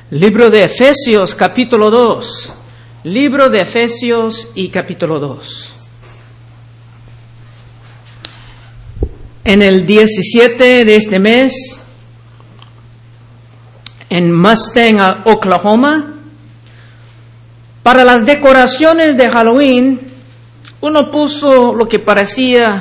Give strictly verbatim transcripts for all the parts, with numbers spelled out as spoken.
Libro de Efesios, capítulo dos. Libro de Efesios y capítulo dos. En el diecisiete de este mes, en Mustang, Oklahoma, para las decoraciones de Halloween, uno puso lo que parecía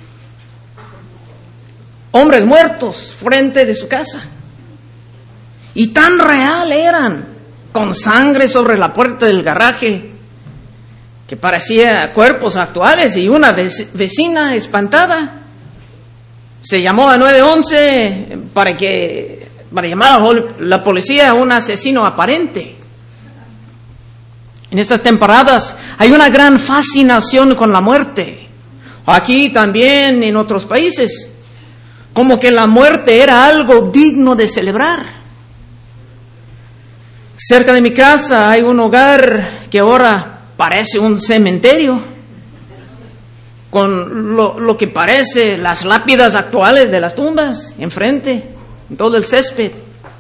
hombres muertos frente de su casa. Y tan real eran, con sangre sobre la puerta del garaje, que parecía cuerpos actuales. Y una vecina espantada se llamó a nueve once para que para llamar a la policía a un asesino aparente. En estas temporadas hay una gran fascinación con la muerte. Aquí también en otros países, como que la muerte era algo digno de celebrar. Cerca de mi casa hay un hogar que ahora parece un cementerio, con lo, lo que parece las lápidas actuales de las tumbas enfrente, en todo el césped.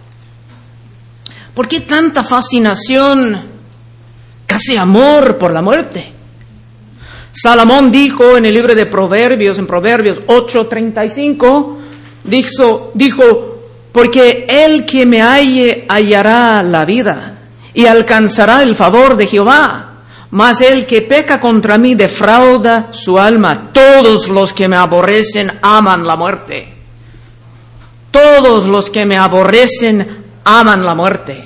¿Por qué tanta fascinación, casi amor por la muerte? Salomón dijo en el libro de Proverbios, en Proverbios ocho treinta y cinco, dijo, dijo, porque el que me halle hallará la vida y alcanzará el favor de Jehová, mas el que peca contra mí defrauda su alma. Todos los que me aborrecen aman la muerte. Todos los que me aborrecen aman la muerte.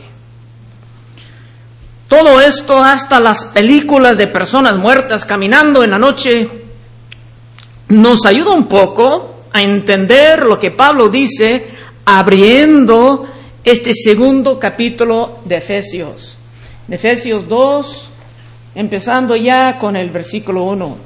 Todo esto, hasta las películas de personas muertas caminando en la noche, nos ayuda un poco a entender lo que Pablo dice abriendo este segundo capítulo de Efesios. En Efesios dos, empezando ya con el versículo uno.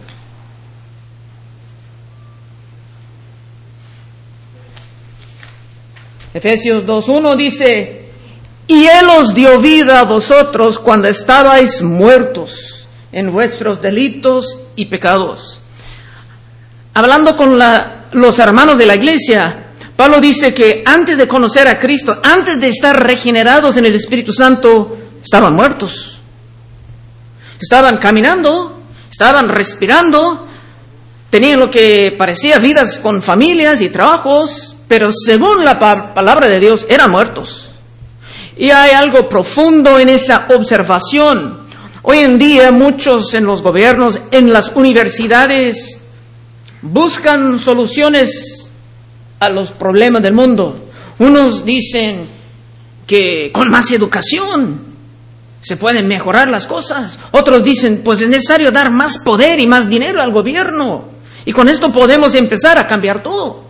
Efesios dos uno dice: y Él os dio vida a vosotros cuando estabais muertos en vuestros delitos y pecados. Hablando con la, los hermanos de la iglesia, Pablo dice que antes de conocer a Cristo, antes de estar regenerados en el Espíritu Santo, estaban muertos. Estaban caminando, estaban respirando, tenían lo que parecía vidas con familias y trabajos, pero según la pa- palabra de Dios, eran muertos. Y hay algo profundo en esa observación. Hoy en día muchos en los gobiernos, en las universidades, buscan soluciones a los problemas del mundo. Unos dicen que con más educación se pueden mejorar las cosas. Otros dicen, pues es necesario dar más poder y más dinero al gobierno, y con esto podemos empezar a cambiar todo.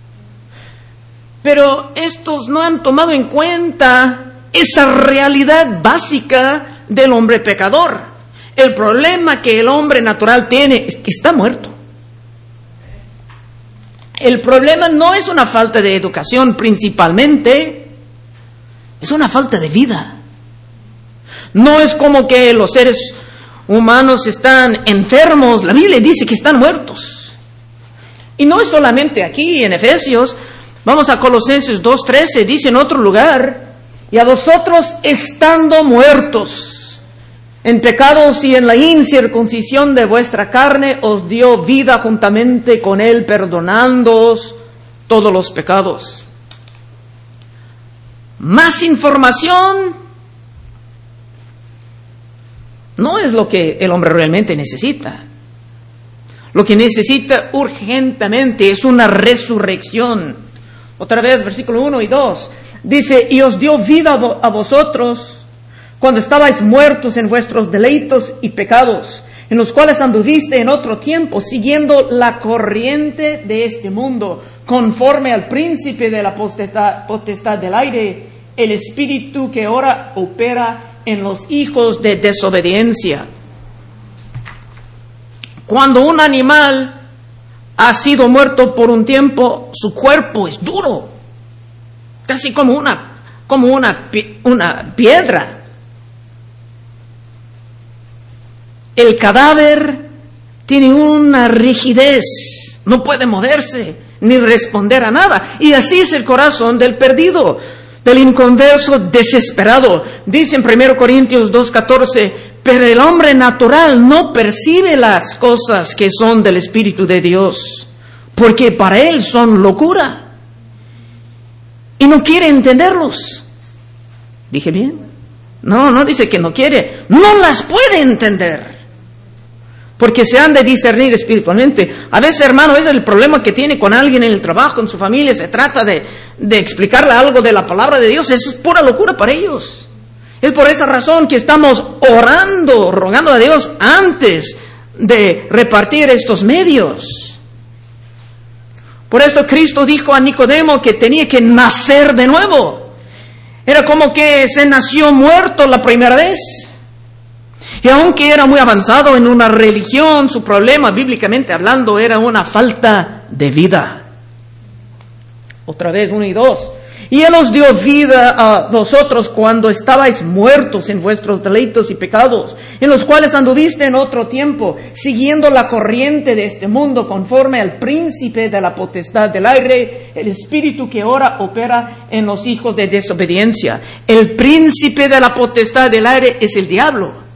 Pero estos no han tomado en cuenta esa realidad básica del hombre pecador. El problema que el hombre natural tiene es que está muerto. El problema no es una falta de educación principalmente, es una falta de vida. No es como que los seres humanos están enfermos, la Biblia dice que están muertos. Y no es solamente aquí en Efesios, vamos a Colosenses dos trece, dice en otro lugar: y a vosotros estando muertos en pecados y en la incircuncisión de vuestra carne, os dio vida juntamente con Él, perdonándoos todos los pecados. Más información no es lo que el hombre realmente necesita. Lo que necesita urgentemente es una resurrección. Otra vez, versículo uno y dos. Dice: y os dio vida a vosotros cuando estabais muertos en vuestros delitos y pecados, en los cuales anduviste en otro tiempo, siguiendo la corriente de este mundo, conforme al príncipe de la potestad, potestad del aire, el espíritu que ahora opera en los hijos de desobediencia. Cuando un animal ha sido muerto por un tiempo, su cuerpo es duro, casi como una, como una, una piedra. El cadáver tiene una rigidez, no puede moverse ni responder a nada. Y así es el corazón del perdido. del inconverso desesperado. Dice en primero Corintios dos catorce, pero el hombre natural no percibe las cosas que son del Espíritu de Dios, porque para él son locura, y no quiere entenderlos. ¿Dije bien? No, no dice que no quiere, no las puede entender, porque se han de discernir espiritualmente. A veces, hermano, ese es el problema que tiene con alguien en el trabajo, en su familia. Se trata de, de explicarle algo de la palabra de Dios. Eso es pura locura para ellos. Es por esa razón que estamos orando, rogando a Dios antes de repartir estos medios. Por esto Cristo dijo a Nicodemo que tenía que nacer de nuevo. Era como que se nació muerto la primera vez. Y aunque era muy avanzado en una religión, su problema, bíblicamente hablando, era una falta de vida. Otra vez, uno y dos. Y Él os dio vida a vosotros cuando estabais muertos en vuestros delitos y pecados, en los cuales anduviste en otro tiempo, siguiendo la corriente de este mundo, conforme al príncipe de la potestad del aire, el espíritu que ahora opera en los hijos de desobediencia. El príncipe de la potestad del aire es el diablo.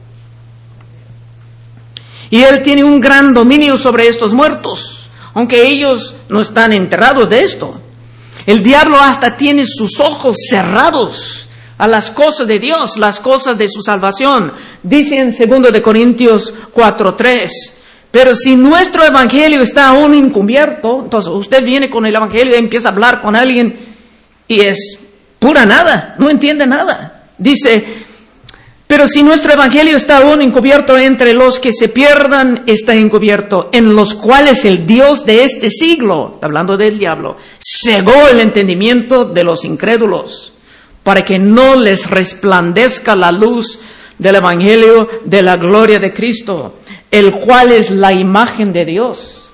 Y él tiene un gran dominio sobre estos muertos, aunque ellos no están enterados de esto. El diablo hasta tiene sus ojos cerrados a las cosas de Dios, las cosas de su salvación. Dice en segundo de Corintios cuatro tres, pero si nuestro evangelio está aún encubierto, entonces usted viene con el evangelio y empieza a hablar con alguien y es pura nada, no entiende nada. Dice, pero si nuestro evangelio está aún encubierto, entre los que se pierdan está encubierto, en los cuales el Dios de este siglo, está hablando del diablo, cegó el entendimiento de los incrédulos, para que no les resplandezca la luz del evangelio de la gloria de Cristo, el cual es la imagen de Dios.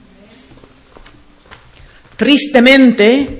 Tristemente,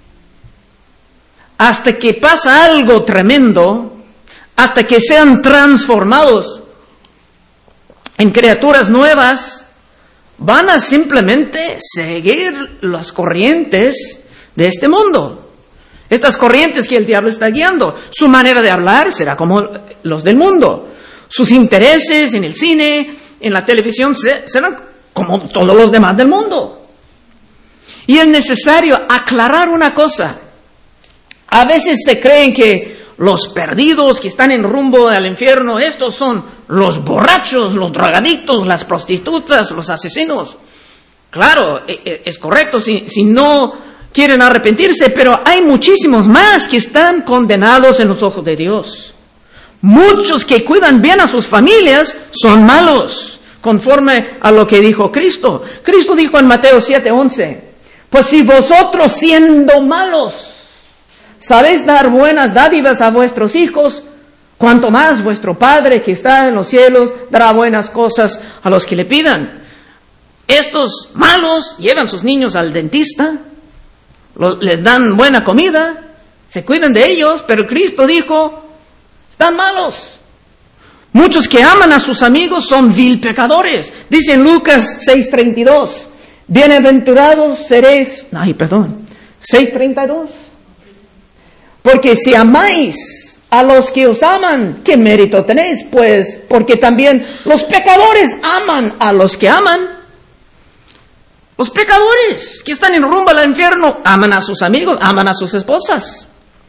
hasta que pasa algo tremendo, hasta que sean transformados en criaturas nuevas, van a simplemente seguir las corrientes de este mundo. Estas corrientes que el diablo está guiando. Su manera de hablar será como los del mundo. Sus intereses en el cine, en la televisión, serán como todos los demás del mundo. Y es necesario aclarar una cosa. A veces se creen que los perdidos que están en rumbo al infierno, estos son los borrachos, los drogadictos, las prostitutas, los asesinos. Claro, es correcto si, si no quieren arrepentirse, pero hay muchísimos más que están condenados en los ojos de Dios. Muchos que cuidan bien a sus familias son malos, conforme a lo que dijo Cristo. Cristo dijo en Mateo siete once, pues si vosotros siendo malos sabéis dar buenas dádivas a vuestros hijos, cuanto más vuestro Padre que está en los cielos dará buenas cosas a los que le pidan. Estos malos llevan sus niños al dentista, los, les dan buena comida, se cuidan de ellos, pero Cristo dijo, están malos. Muchos que aman a sus amigos son vil pecadores. Dice en Lucas seis treinta y dos, bienaventurados seréis, ay perdón, seis treinta y dos. Porque si amáis a los que os aman, ¿qué mérito tenéis? Pues porque también los pecadores aman a los que aman. Los pecadores que están en rumbo al infierno aman a sus amigos, aman a sus esposas.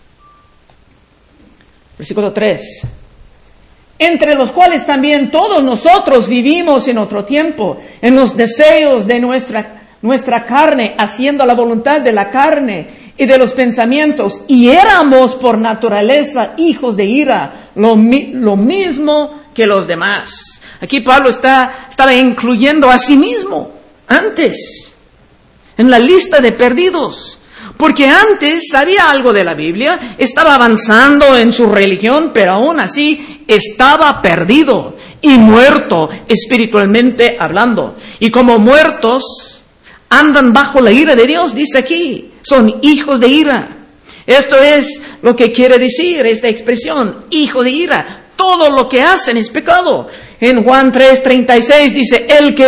Versículo tres. Entre los cuales también todos nosotros vivimos en otro tiempo, en los deseos de nuestra, nuestra carne, haciendo la voluntad de la carne y de los pensamientos, y éramos por naturaleza hijos de ira, lo, lo mismo que los demás. Aquí Pablo está, estaba incluyendo a sí mismo, antes, en la lista de perdidos, porque antes sabía algo de la Biblia, estaba avanzando en su religión, pero aún así estaba perdido y muerto espiritualmente hablando. Y como muertos, andan bajo la ira de Dios, dice aquí. Son hijos de ira. Esto es lo que quiere decir esta expresión, hijo de ira. Todo lo que hacen es pecado. En Juan tres treinta y seis dice, el que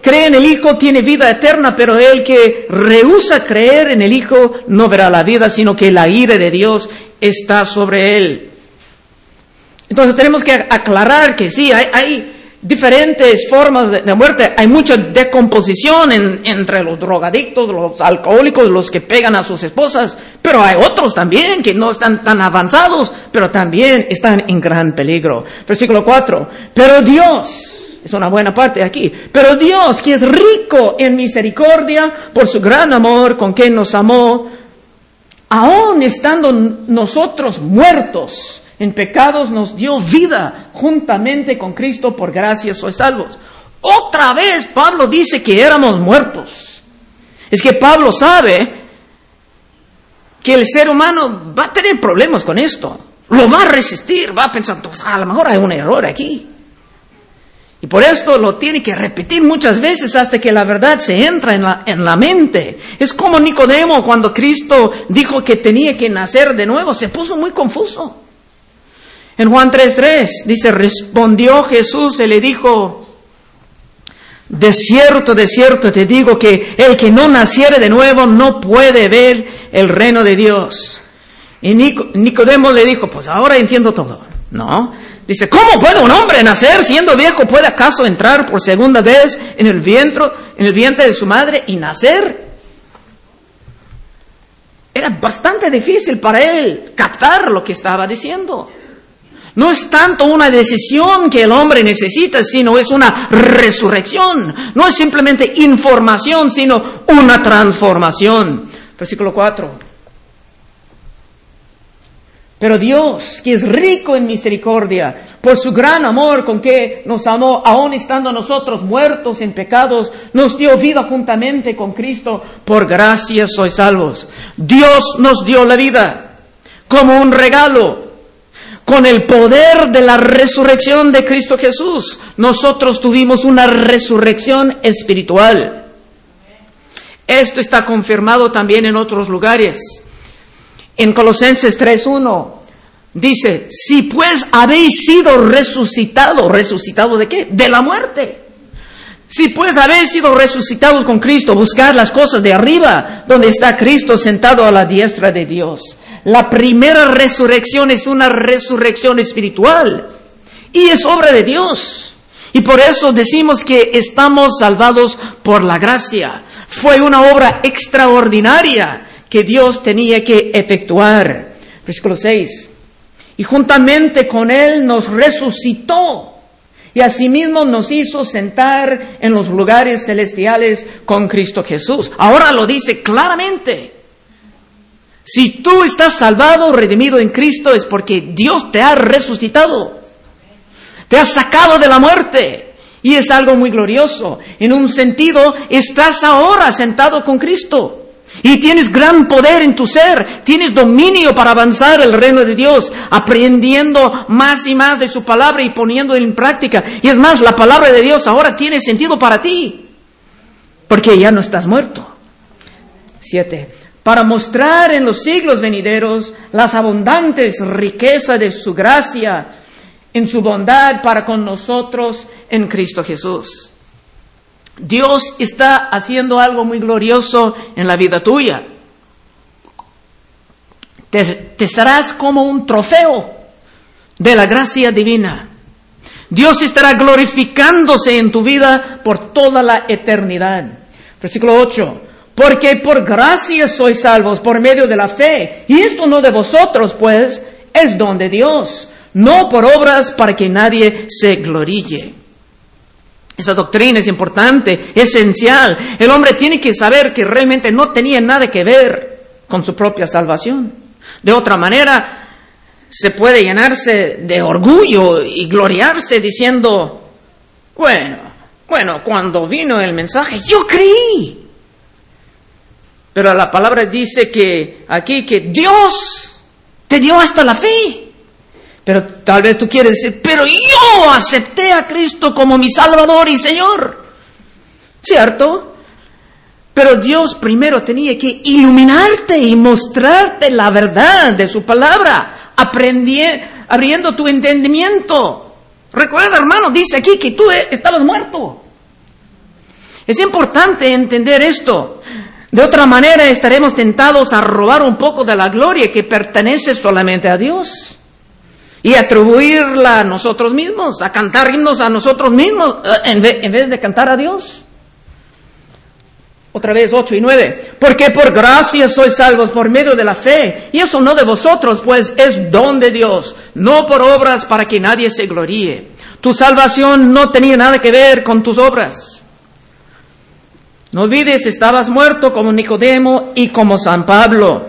cree en el Hijo tiene vida eterna, pero el que rehúsa creer en el Hijo no verá la vida, sino que la ira de Dios está sobre él. Entonces tenemos que aclarar que sí, hay, hay diferentes formas de, de muerte. Hay mucha decomposición en, entre los drogadictos, los alcohólicos, los que pegan a sus esposas, pero hay otros también que no están tan avanzados, pero también están en gran peligro. Versículo cuatro. Pero Dios, es una buena parte aquí, pero Dios, que es rico en misericordia por su gran amor con que nos amó, aun estando nosotros muertos en pecados, nos dio vida juntamente con Cristo, por gracia sois salvos. Otra vez Pablo dice que éramos muertos. Es que Pablo sabe que el ser humano va a tener problemas con esto. Lo va a resistir, va a pensar, pues, a lo mejor hay un error aquí. Y por esto lo tiene que repetir muchas veces hasta que la verdad se entra en la, en la mente. Es como Nicodemo cuando Cristo dijo que tenía que nacer de nuevo, se puso muy confuso. En Juan tres tres dice, respondió Jesús y le dijo, de cierto, de cierto te digo que el que no naciere de nuevo no puede ver el reino de Dios. Y Nicodemo le dijo, pues ahora entiendo todo. No, dice, ¿cómo puede un hombre nacer siendo viejo? ¿Puede acaso entrar por segunda vez en el vientre, en el vientre de su madre y nacer? Era bastante difícil para él captar lo que estaba diciendo. No es tanto una decisión que el hombre necesita, sino es una resurrección. No es simplemente información, sino una transformación. Versículo cuatro. Pero Dios, que es rico en misericordia, por su gran amor con que nos amó, aun estando nosotros muertos en pecados, nos dio vida juntamente con Cristo, por gracia sois salvos. Dios nos dio la vida como un regalo. Con el poder de la resurrección de Cristo Jesús, nosotros tuvimos una resurrección espiritual. Esto está confirmado también en otros lugares. En Colosenses tres uno dice, si pues habéis sido resucitados, ¿resucitado de qué? De la muerte. Si pues habéis sido resucitados con Cristo, buscad las cosas de arriba, donde está Cristo sentado a la diestra de Dios. La primera resurrección es una resurrección espiritual y es obra de Dios. Y por eso decimos que estamos salvados por la gracia. Fue una obra extraordinaria que Dios tenía que efectuar. Versículo seis. Y juntamente con Él nos resucitó y asimismo nos hizo sentar en los lugares celestiales con Cristo Jesús. Ahora lo dice claramente. Si tú estás salvado, redimido en Cristo, es porque Dios te ha resucitado. Te ha sacado de la muerte. Y es algo muy glorioso. En un sentido, estás ahora sentado con Cristo. Y tienes gran poder en tu ser. Tienes dominio para avanzar el reino de Dios. Aprendiendo más y más de su palabra y poniendo en práctica. Y es más, la palabra de Dios ahora tiene sentido para ti. Porque ya no estás muerto. Siete. Para mostrar en los siglos venideros las abundantes riquezas de su gracia en su bondad para con nosotros en Cristo Jesús. Dios está haciendo algo muy glorioso en la vida tuya. Te, te estarás como un trofeo de la gracia divina. Dios estará glorificándose en tu vida por toda la eternidad. Versículo ocho. Porque por gracia sois salvos por medio de la fe. Y esto no de vosotros, pues, es don de Dios. No por obras para que nadie se gloríe. Esa doctrina es importante, esencial. El hombre tiene que saber que realmente no tenía nada que ver con su propia salvación. De otra manera, se puede llenarse de orgullo y gloriarse diciendo, bueno, bueno, cuando vino el mensaje, yo creí. Pero la palabra dice que aquí que Dios te dio hasta la fe. Pero tal vez tú quieres decir, pero yo acepté a Cristo como mi Salvador y Señor. ¿Cierto? Pero Dios primero tenía que iluminarte y mostrarte la verdad de su palabra, aprendiendo, abriendo tu entendimiento. Recuerda, hermano, dice aquí que tú estabas muerto. Es importante entender esto. De otra manera estaremos tentados a robar un poco de la gloria que pertenece solamente a Dios y atribuirla a nosotros mismos, a cantar himnos a nosotros mismos en vez, en vez de cantar a Dios. Otra vez, ocho y nueve. Porque por gracia sois salvos por medio de la fe, y eso no de vosotros, pues es don de Dios, no por obras para que nadie se gloríe. Tu salvación no tenía nada que ver con tus obras. No olvides, estabas muerto como Nicodemo y como San Pablo.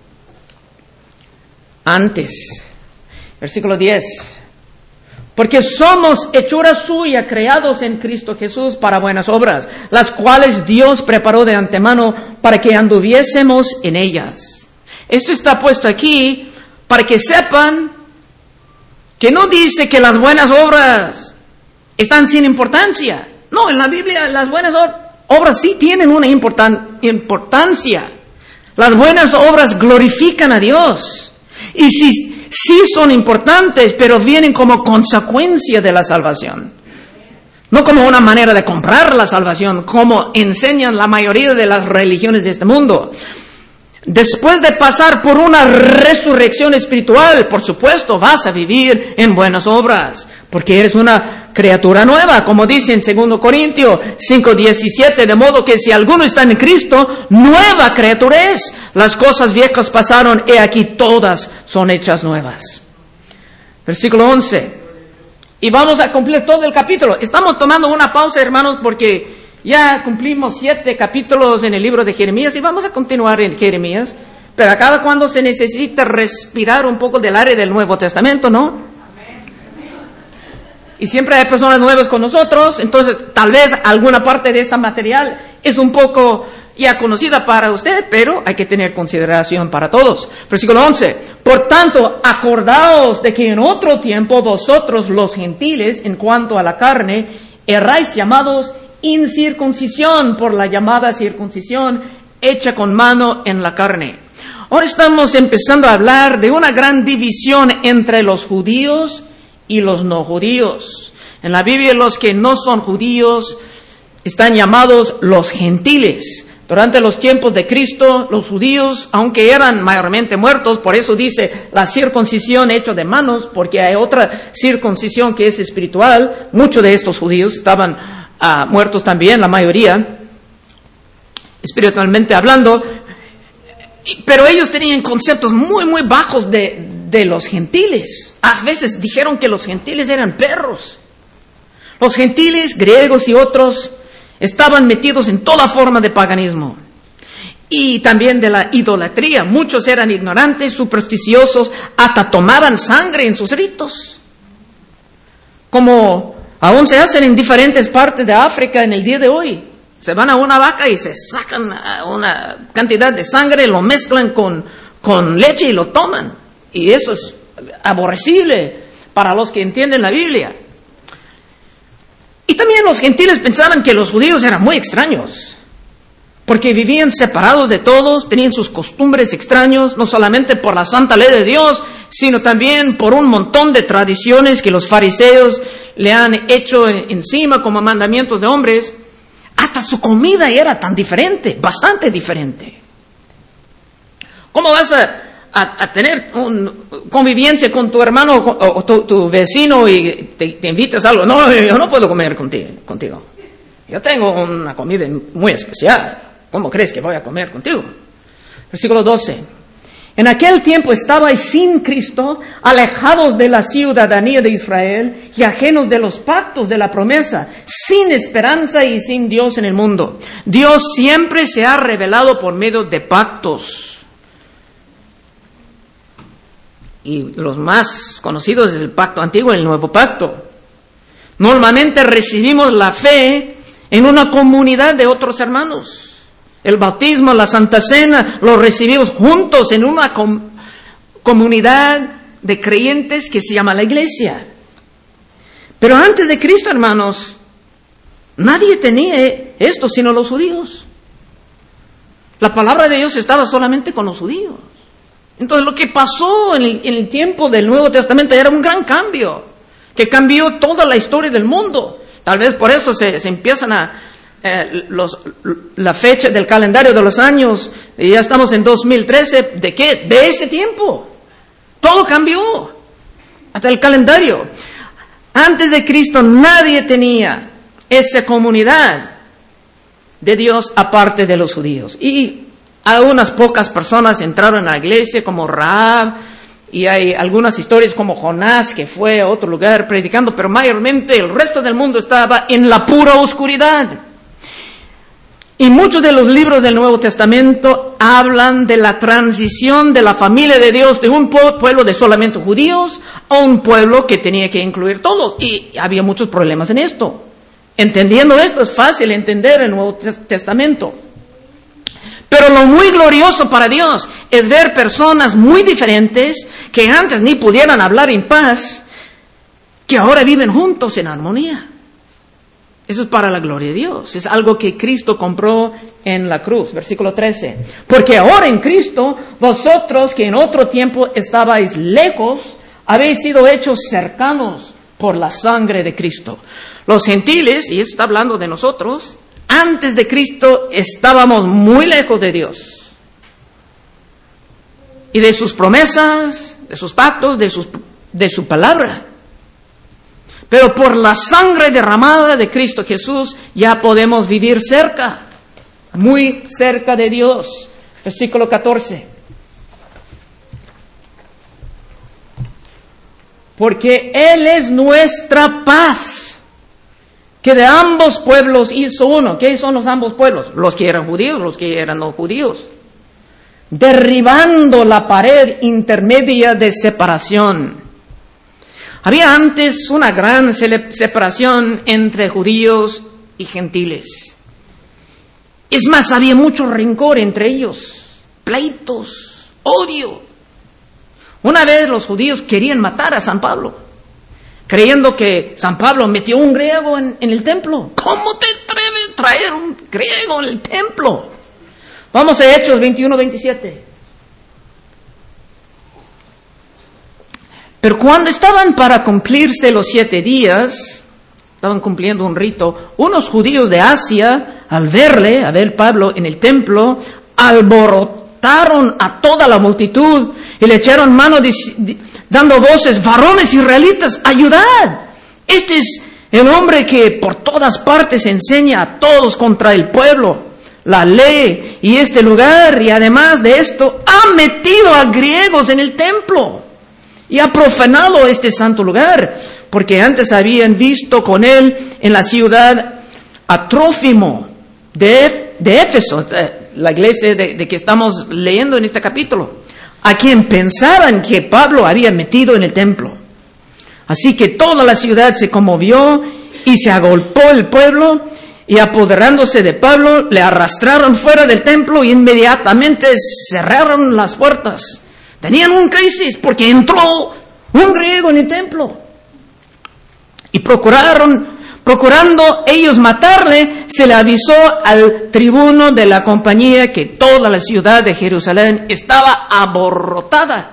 Antes, versículo diez. Porque somos hechura suya, creados en Cristo Jesús para buenas obras, las cuales Dios preparó de antemano para que anduviésemos en ellas. Esto está puesto aquí para que sepan que no dice que las buenas obras están sin importancia. No, en la Biblia las buenas obras sí tienen una importan- importancia. Las buenas obras glorifican a Dios. Y si sí son importantes, pero vienen como consecuencia de la salvación. No como una manera de comprar la salvación, como enseñan la mayoría de las religiones de este mundo. Después de pasar por una resurrección espiritual, por supuesto, vas a vivir en buenas obras, porque eres una criatura nueva, como dice en segundo Corintios cinco diecisiete, de modo que si alguno está en Cristo, nueva criatura es. Las cosas viejas pasaron, he aquí todas son hechas nuevas. Versículo once. Y vamos a cumplir todo el capítulo. Estamos tomando una pausa, hermanos, porque ya cumplimos siete capítulos en el libro de Jeremías y vamos a continuar en Jeremías. Pero a cada cuando se necesita respirar un poco del área del Nuevo Testamento, ¿no? Y siempre hay personas nuevas con nosotros, entonces tal vez alguna parte de este material es un poco ya conocida para usted, pero hay que tener consideración para todos. Versículo once. Por tanto, acordaos de que en otro tiempo vosotros los gentiles, en cuanto a la carne, erráis llamados incircuncisión por la llamada circuncisión hecha con mano en la carne. Ahora estamos empezando a hablar de una gran división entre los judíos y los no judíos. En la Biblia los que no son judíos están llamados los gentiles. Durante los tiempos de Cristo, los judíos, aunque eran mayormente muertos, por eso dice la circuncisión hecha de manos, porque hay otra circuncisión que es espiritual. Muchos de estos judíos estaban uh, muertos también, la mayoría, espiritualmente hablando, pero ellos tenían conceptos muy, muy bajos de, de los gentiles. A veces dijeron que los gentiles eran perros. Los gentiles, griegos y otros, estaban metidos en toda forma de paganismo y también de la idolatría. Muchos eran ignorantes, supersticiosos, hasta tomaban sangre en sus ritos, como aún se hacen en diferentes partes de África en el día de hoy. Se van a una vaca y se sacan una cantidad de sangre, lo mezclan con, con leche y lo toman. Y eso es aborrecible para los que entienden la Biblia. Y también los gentiles pensaban que los judíos eran muy extraños, porque vivían separados de todos, tenían sus costumbres extraños, no solamente por la santa ley de Dios, sino también por un montón de tradiciones que los fariseos le han hecho encima como mandamientos de hombres. Hasta su comida era tan diferente, bastante diferente. ¿Cómo vas a, a, a tener una convivencia con tu hermano o, o tu, tu vecino y te, te invitas a algo? No, yo no puedo comer contigo, contigo. Yo tengo una comida muy especial. ¿Cómo crees que voy a comer contigo? Versículo doce. En aquel tiempo estabais sin Cristo, alejados de la ciudadanía de Israel y ajenos de los pactos de la promesa, sin esperanza y sin Dios en el mundo. Dios siempre se ha revelado por medio de pactos. Y los más conocidos es el pacto antiguo y el nuevo pacto. Normalmente recibimos la fe en una comunidad de otros hermanos. El bautismo, la Santa Cena, lo recibimos juntos en una com- comunidad de creyentes que se llama la iglesia. Pero antes de Cristo, hermanos, nadie tenía esto sino los judíos. La palabra de Dios estaba solamente con los judíos. Entonces lo que pasó en el, en el tiempo del Nuevo Testamento era un gran cambio, que cambió toda la historia del mundo. Tal vez por eso se, se empiezan a eh, los, la fecha del calendario de los años, y ya estamos en dos mil trece, ¿de qué? De ese tiempo. Todo cambió, hasta el calendario. Antes de Cristo nadie tenía esa comunidad de Dios aparte de los judíos. Y a unas pocas personas entraron a la iglesia como Rahab, y hay algunas historias como Jonás que fue a otro lugar predicando, pero mayormente el resto del mundo estaba en la pura oscuridad. Y muchos de los libros del Nuevo Testamento hablan de la transición de la familia de Dios de un pueblo de solamente judíos a un pueblo que tenía que incluir todos. Y había muchos problemas en esto. Entendiendo esto es fácil entender el Nuevo Testamento. Pero lo muy glorioso para Dios es ver personas muy diferentes que antes ni pudieran hablar en paz, que ahora viven juntos en armonía. Eso es para la gloria de Dios. Es algo que Cristo compró en la cruz. Versículo trece. Porque ahora en Cristo, vosotros que en otro tiempo estabais lejos, habéis sido hechos cercanos por la sangre de Cristo. Los gentiles, y esto está hablando de nosotros, antes de Cristo estábamos muy lejos de Dios. Y de sus promesas, de sus pactos, de, sus, de su palabra. Pero por la sangre derramada de Cristo Jesús ya podemos vivir cerca, muy cerca de Dios. Versículo catorce. Porque Él es nuestra paz, que de ambos pueblos hizo uno. ¿Qué son los ambos pueblos? Los que eran judíos, los que eran no judíos. Derribando la pared intermedia de separación. Había antes una gran separación entre judíos y gentiles. Es más, había mucho rencor entre ellos, pleitos, odio. Una vez los judíos querían matar a San Pablo, creyendo que San Pablo metió un griego en, en el templo. ¿Cómo te atreves a traer un griego en el templo? Vamos a Hechos veintiuno veintisiete. Pero cuando estaban para cumplirse los siete días, estaban cumpliendo un rito, unos judíos de Asia, al verle, a ver Pablo en el templo, alborotaron a toda la multitud y le echaron mano dando voces: varones israelitas, ayudad. Este es el hombre que por todas partes enseña a todos contra el pueblo, la ley y este lugar, y además de esto, ha metido a griegos en el templo. Y ha profanado este santo lugar, porque antes habían visto con él en la ciudad a Trófimo de, de Éfeso, la iglesia de, de que estamos leyendo en este capítulo, a quien pensaban que Pablo había metido en el templo. Así que toda la ciudad se conmovió y se agolpó el pueblo, y apoderándose de Pablo, le arrastraron fuera del templo y inmediatamente cerraron las puertas. Tenían un crisis porque entró un griego en el templo. Y procuraron, procurando ellos matarle, se le avisó al tribuno de la compañía que toda la ciudad de Jerusalén estaba aborrotada.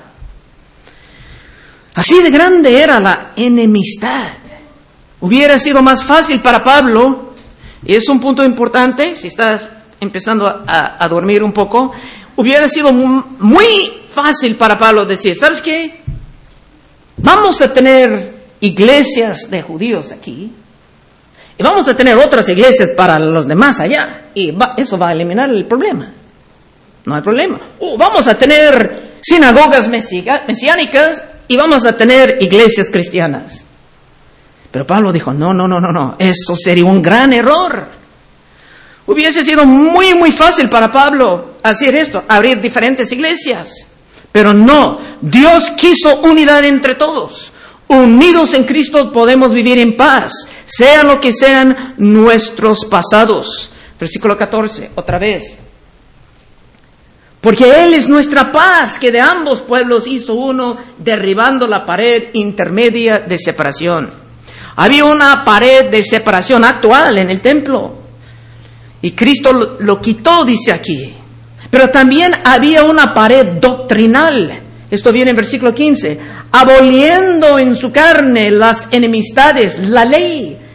Así de grande era la enemistad. Hubiera sido más fácil para Pablo, y es un punto importante, si estás empezando a, a dormir un poco, hubiera sido muy fácil para Pablo decir: ¿sabes qué? Vamos a tener iglesias de judíos aquí, y vamos a tener otras iglesias para los demás allá, y va, eso va a eliminar el problema. No hay problema. Uh, vamos a tener sinagogas mesiánicas y vamos a tener iglesias cristianas. Pero Pablo dijo: no, no, no, no, no, eso sería un gran error. Hubiese sido muy, muy fácil para Pablo hacer esto, abrir diferentes iglesias. Pero no, Dios quiso unidad entre todos. Unidos en Cristo podemos vivir en paz, sea lo que sean nuestros pasados. Versículo catorce, otra vez. Porque Él es nuestra paz, que de ambos pueblos hizo uno, derribando la pared intermedia de separación. Había una pared de separación actual en el templo, y Cristo lo, lo quitó, dice aquí. Pero también había una pared doctrinal. Esto viene en versículo quince. Aboliendo en su carne las enemistades, la ley,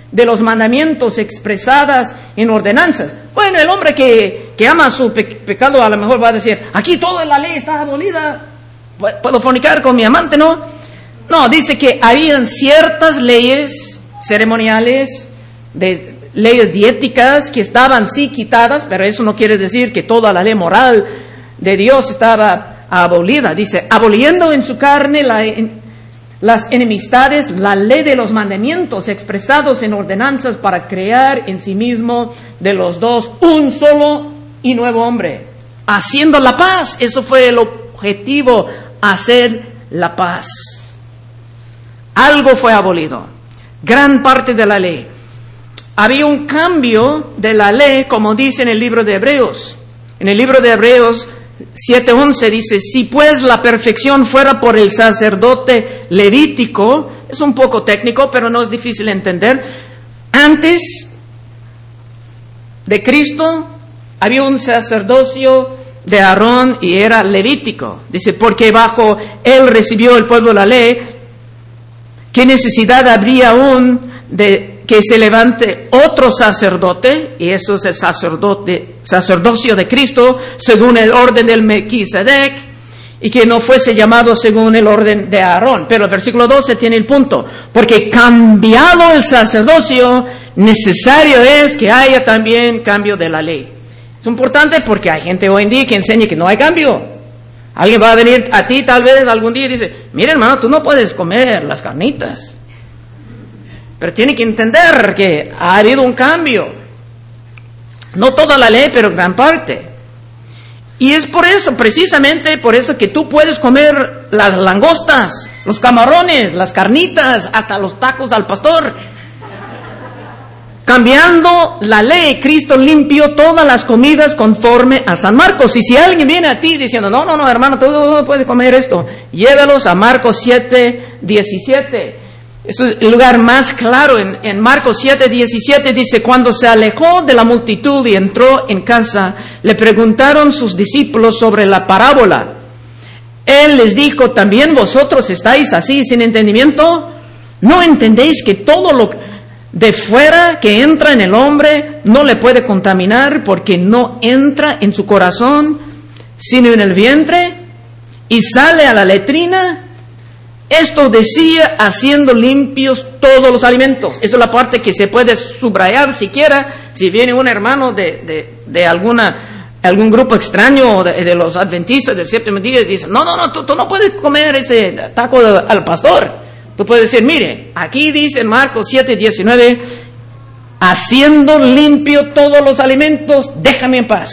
de los mandamientos expresadas en ordenanzas. Bueno, el hombre que, que ama su pe- pecado a lo mejor va a decir, aquí toda la ley está abolida, puedo fornicar con mi amante, ¿no? No, dice que habían ciertas leyes ceremoniales, de leyes dietéticas que estaban sí quitadas, pero eso no quiere decir que toda la ley moral de Dios estaba abolida. Dice, aboliendo en su carne la, en, las enemistades, la ley de los mandamientos expresados en ordenanzas para crear en sí mismo de los dos un solo y nuevo hombre, haciendo la paz. Eso fue el objetivo, hacer la paz. Algo fue abolido, gran parte de la ley. Había un cambio de la ley, como dice en el libro de Hebreos. En el libro de Hebreos siete once dice, si pues la perfección fuera por el sacerdote levítico, es un poco técnico, pero no es difícil de entender. Antes de Cristo había un sacerdocio de Aarón y era levítico. Dice, porque bajo él recibió el pueblo la ley, ¿qué necesidad habría aún de que se levante otro sacerdote? Y eso es el sacerdote, sacerdocio de Cristo, según el orden del Melquisedec, y que no fuese llamado según el orden de Aarón. Pero el versículo doce tiene el punto, porque cambiado el sacerdocio, necesario es que haya también cambio de la ley. Es importante porque hay gente hoy en día que enseña que no hay cambio. Alguien va a venir a ti tal vez algún día y dice, mira hermano, tú no puedes comer las carnitas. Pero tiene que entender que ha habido un cambio. No toda la ley, pero gran parte. Y es por eso, precisamente por eso que tú puedes comer las langostas, los camarones, las carnitas, hasta los tacos al pastor. Cambiando la ley, Cristo limpió todas las comidas conforme a San Marcos. Y si alguien viene a ti diciendo, no, no, no, hermano, tú no puedes comer esto, llévalos a Marcos siete diecisiete. Es el lugar más claro. En, en Marcos siete diecisiete dice, cuando se alejó de la multitud y entró en casa, le preguntaron sus discípulos sobre la parábola. Él les dijo, ¿también vosotros estáis así sin entendimiento? ¿No entendéis que todo lo de fuera que entra en el hombre no le puede contaminar, porque no entra en su corazón, sino en el vientre, y sale a la letrina? Esto decía, haciendo limpios todos los alimentos. Esa es la parte que se puede subrayar siquiera si viene un hermano de, de, de alguna, algún grupo extraño de, de los adventistas del séptimo día y dice, no, no, no, tú, tú no puedes comer ese taco de, al pastor. Tú puedes decir, mire, aquí dice en Marcos siete diecinueve, haciendo limpio todos los alimentos, déjame en paz.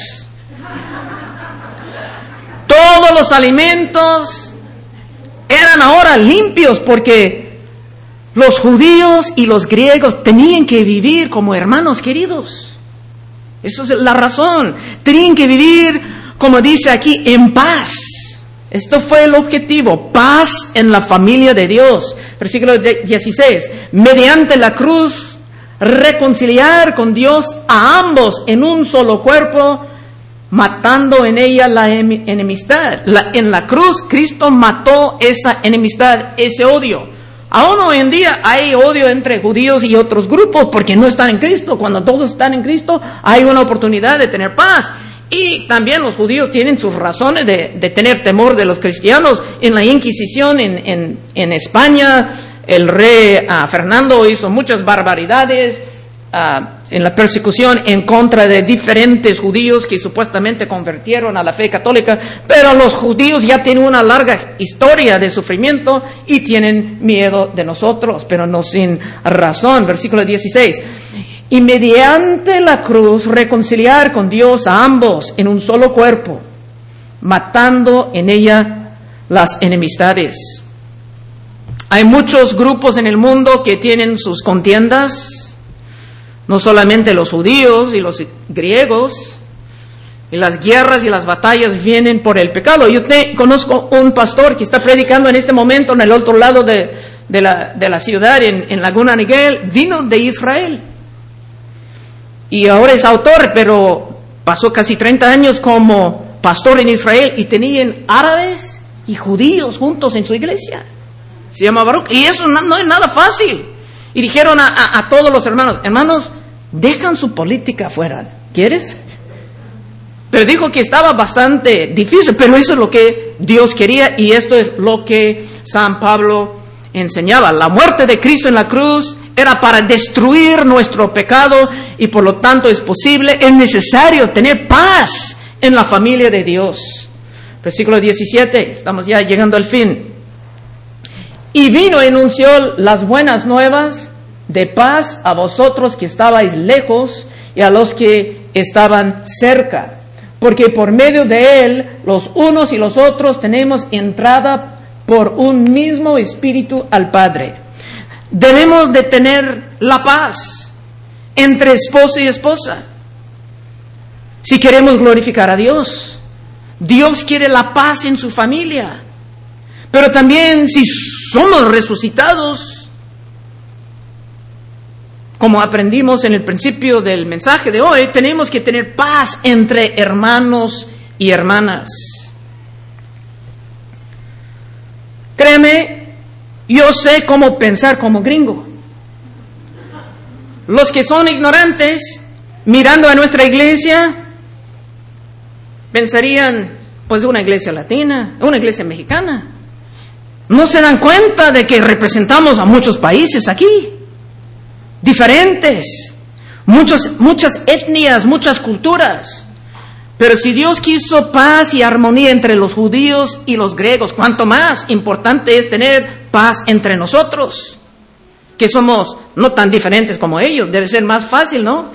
Todos los alimentos eran ahora limpios porque los judíos y los griegos tenían que vivir como hermanos queridos. Eso es la razón. Tenían que vivir, como dice aquí, en paz. Esto fue el objetivo, paz en la familia de Dios. Versículo dieciséis, mediante la cruz, reconciliar con Dios a ambos en un solo cuerpo, matando en ella la enemistad. La, en la cruz, Cristo mató esa enemistad, ese odio. Aún hoy en día hay odio entre judíos y otros grupos porque no están en Cristo. Cuando todos están en Cristo, hay una oportunidad de tener paz. Y también los judíos tienen sus razones de, de tener temor de los cristianos. En la Inquisición en, en, en España, el rey uh, Fernando hizo muchas barbaridades uh, en la persecución en contra de diferentes judíos que supuestamente convirtieron a la fe católica. Pero los judíos ya tienen una larga historia de sufrimiento y tienen miedo de nosotros, pero no sin razón. Versículo dieciséis. Y mediante la cruz reconciliar con Dios a ambos en un solo cuerpo, matando en ella las enemistades. Hay muchos grupos en el mundo que tienen sus contiendas, no solamente los judíos y los griegos, y las guerras y las batallas vienen por el pecado. Yo te, conozco un pastor que está predicando en este momento en el otro lado de, de, la, de la ciudad, en, en Laguna Niguel, vino de Israel. Y ahora es autor, pero pasó casi treinta años como pastor en Israel y tenían árabes y judíos juntos en su iglesia. Se llama Baruch. Y eso no, no es nada fácil. y dijeron a, a, a todos los hermanos, hermanos, dejan su política afuera, ¿quieres? Pero dijo que estaba bastante difícil, pero eso es lo que Dios quería y esto es lo que San Pablo enseñaba. La muerte de Cristo en la cruz era para destruir nuestro pecado y por lo tanto es posible, es necesario tener paz en la familia de Dios. Versículo diecisiete, estamos ya llegando al fin. Y vino y anunció las buenas nuevas de paz a vosotros que estabais lejos y a los que estaban cerca. Porque por medio de él, los unos y los otros tenemos entrada por un mismo espíritu al Padre. Debemos de tener la paz entre esposo y esposa. Si queremos glorificar a Dios, Dios quiere la paz en su familia. Pero también si somos resucitados, como aprendimos en el principio del mensaje de hoy, tenemos que tener paz entre hermanos y hermanas. Créeme, yo sé cómo pensar como gringo. Los que son ignorantes, mirando a nuestra iglesia, pensarían, pues, de una iglesia latina, de una iglesia mexicana. No se dan cuenta de que representamos a muchos países aquí. Diferentes, muchos, muchas etnias, muchas culturas. Pero si Dios quiso paz y armonía entre los judíos y los griegos, cuánto más importante es tener paz entre nosotros, que somos no tan diferentes como ellos. Debe ser más fácil, ¿no?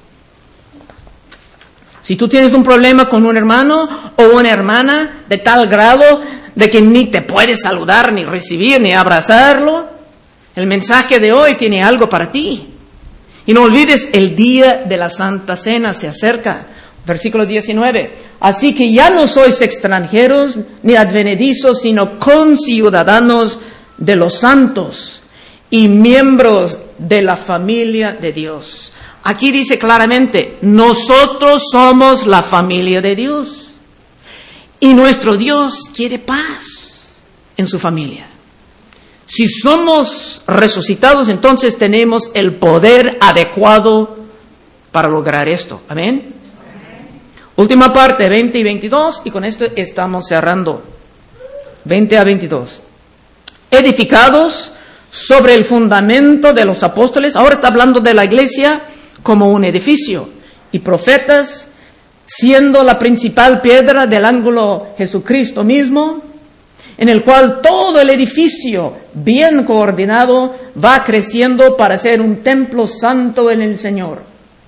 Si tú tienes un problema con un hermano o una hermana de tal grado de que ni te puedes saludar, ni recibir, ni abrazarlo, el mensaje de hoy tiene algo para ti. Y no olvides, el día de la Santa Cena se acerca. Versículo diecinueve. Así que ya no sois extranjeros ni advenedizos, sino conciudadanos de los santos y miembros de la familia de Dios. Aquí dice claramente, nosotros somos la familia de Dios. Y nuestro Dios quiere paz en su familia. Si somos resucitados, entonces tenemos el poder adecuado para lograr esto. Amén. Última parte, veinte y veintidós, y con esto estamos cerrando. veinte a veintidós. Edificados sobre el fundamento de los apóstoles. Ahora está hablando de la iglesia como un edificio. Y profetas, siendo la principal piedra del ángulo Jesucristo mismo, en el cual todo el edificio, bien coordinado, va creciendo para ser un templo santo en el Señor.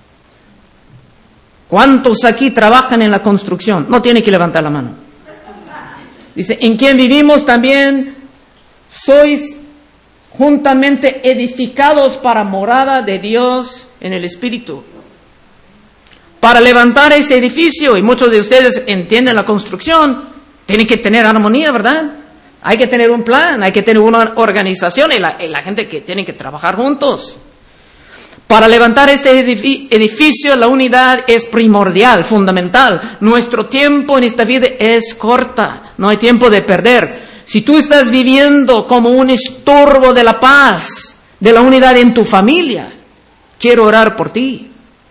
¿Cuántos aquí trabajan en la construcción? No tiene que levantar la mano. Dice, en quien vivimos también sois juntamente edificados para morada de Dios en el Espíritu. Para levantar ese edificio, y muchos de ustedes entienden la construcción, tienen que tener armonía, ¿verdad? Hay que tener un plan, hay que tener una organización y la, y la gente que tiene que trabajar juntos. Para levantar este edificio, la unidad es primordial, fundamental. Nuestro tiempo en esta vida es corta, no hay tiempo de perder. Si tú estás viviendo como un estorbo de la paz, de la unidad en tu familia, quiero orar por ti.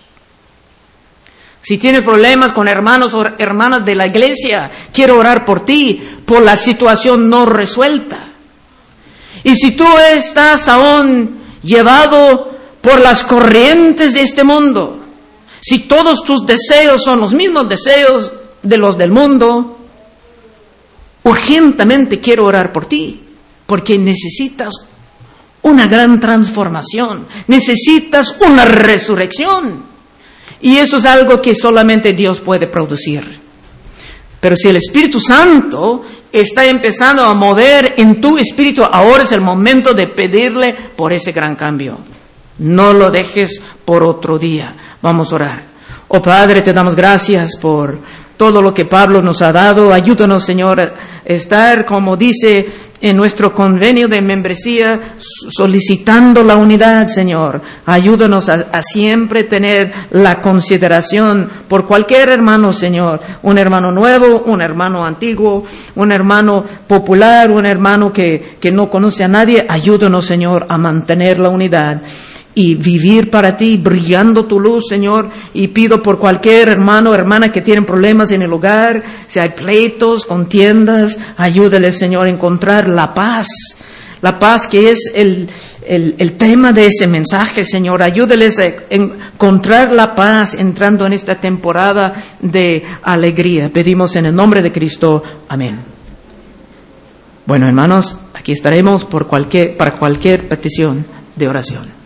Si tienes problemas con hermanos o hermanas de la iglesia, quiero orar por ti, por la situación no resuelta. Y si tú estás aún llevado por las corrientes de este mundo, si todos tus deseos son los mismos deseos de los del mundo, urgentemente quiero orar por ti, porque necesitas una gran transformación, necesitas una resurrección. Y eso es algo que solamente Dios puede producir. Pero si el Espíritu Santo está empezando a mover en tu espíritu, ahora es el momento de pedirle por ese gran cambio. No lo dejes por otro día. Vamos a orar. Oh Padre, te damos gracias por todo lo que Pablo nos ha dado. Ayúdanos, Señor, a estar, como dice en nuestro convenio de membresía, solicitando la unidad, Señor. Ayúdanos a, a siempre tener la consideración por cualquier hermano, Señor. Un hermano nuevo, un hermano antiguo, un hermano popular, un hermano que, que no conoce a nadie. Ayúdanos, Señor, a mantener la unidad y vivir para ti, brillando tu luz, Señor. Y pido por cualquier hermano o hermana que tienen problemas en el hogar, si hay pleitos, contiendas, ayúdales, Señor, a encontrar la paz. La paz que es el, el, el tema de ese mensaje, Señor. Ayúdales a encontrar la paz entrando en esta temporada de alegría. Pedimos en el nombre de Cristo. Amén. Bueno, hermanos, aquí estaremos por cualquier, para cualquier petición de oración.